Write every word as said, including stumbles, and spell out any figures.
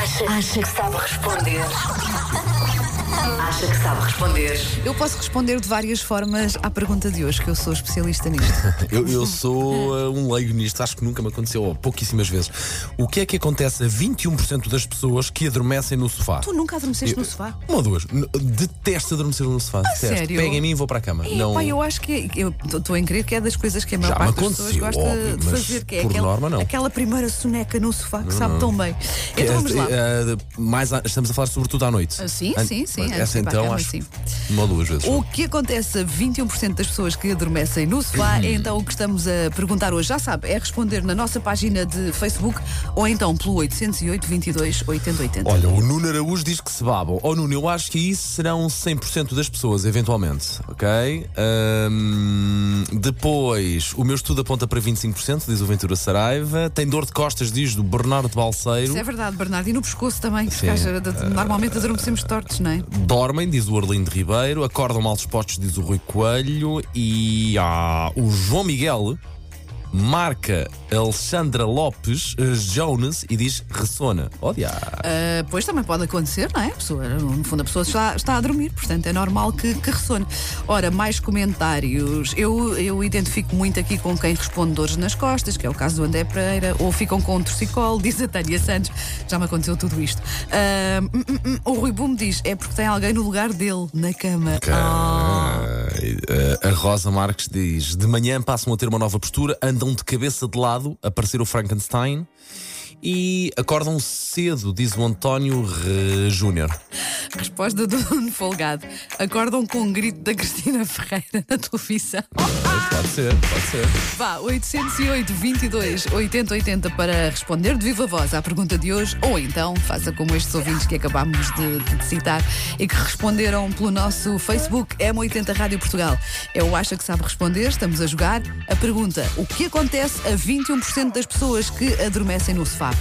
Acha, acha que sabe responder? Acha que sabe responder? Eu posso responder de várias formas à pergunta de hoje, que eu sou especialista nisto. Eu, eu sou uh, um leigo nisto, acho que nunca me aconteceu, ou pouquíssimas vezes. O que é que acontece a vinte e um por cento das pessoas que adormecem no sofá? Tu nunca adormeceste Eu- no sofá? Uma ou duas. N- Detesto adormecer no sofá. Detesto. sério? Pega em mim e vou para a cama. E, não... pá, eu acho que eu estou em crer que é das coisas que a maior Já me parte das pessoas aconteceu, gosta óbvio, de mas fazer, que é por aquela, norma, não. aquela primeira soneca no sofá que sabe tão bem. Que Então é, vamos lá. uh, mais a- estamos a falar sobretudo à noite. Ah, sim, An- sim, sim, antes Essa de ir para a então cama, acho sim. uma ou duas vezes. O que acontece a vinte e um por cento das pessoas que adormecem no sofá é então o que estamos a perguntar hoje. Já sabe, é responder na nossa página de Facebook ou então pelo oitocentos e oito, vinte e dois, oitenta oitenta. Olha, o Nuno Araújo diz que se babam. Oh Nuno, eu acho que isso serão cem por cento das pessoas, eventualmente. Ok? Ahm, depois, o meu estudo aponta para vinte e cinco por cento, diz o Ventura Saraiva. Tem dor de costas, diz do Bernardo Balseiro. Isso é verdade, Bernardo. E no pescoço também, porque Sim. haja- de- normalmente adormecemos tortos, não é? Dormem, diz o Arlindo Ribeiro. Acordam mal dispostos, diz o Rui Coelho. E ah, o João Miguel marca Alexandra Lopes eh, Jones e diz ressona. Olha. Ah, pois também pode acontecer, não é? A pessoa, no fundo, a pessoa está, está a dormir, portanto é normal que, que ressone. Ora, mais comentários. Eu, eu identifico muito aqui com quem responde dores nas costas, que é o caso do André Pereira, ou ficam com um torcicolo, diz a Tânia Santos. Já me aconteceu tudo isto. Ah, hum, hum, hum, o Rui Bume diz: é porque tem alguém no lugar dele, na cama. Ah. Uh, a Rosa Marques diz: de manhã passam a ter uma nova postura, andam de cabeça de lado a parecer o Frankenstein e acordam cedo, diz o António Re- Júnior. Resposta do Nuno Folgado: acordam com um grito da Cristina Ferreira na televisão. Ah, pode ser, pode ser. Vá, oitocentos e oito, vinte e dois, oitenta oitenta para responder de viva voz à pergunta de hoje, ou então faça como estes ouvintes que acabámos de, de citar e que responderam pelo nosso Facebook M oitenta Rádio Portugal. É o Acha que Sabe Responder, estamos a jogar a pergunta: o que acontece a vinte e um por cento das pessoas que adormecem no sofá?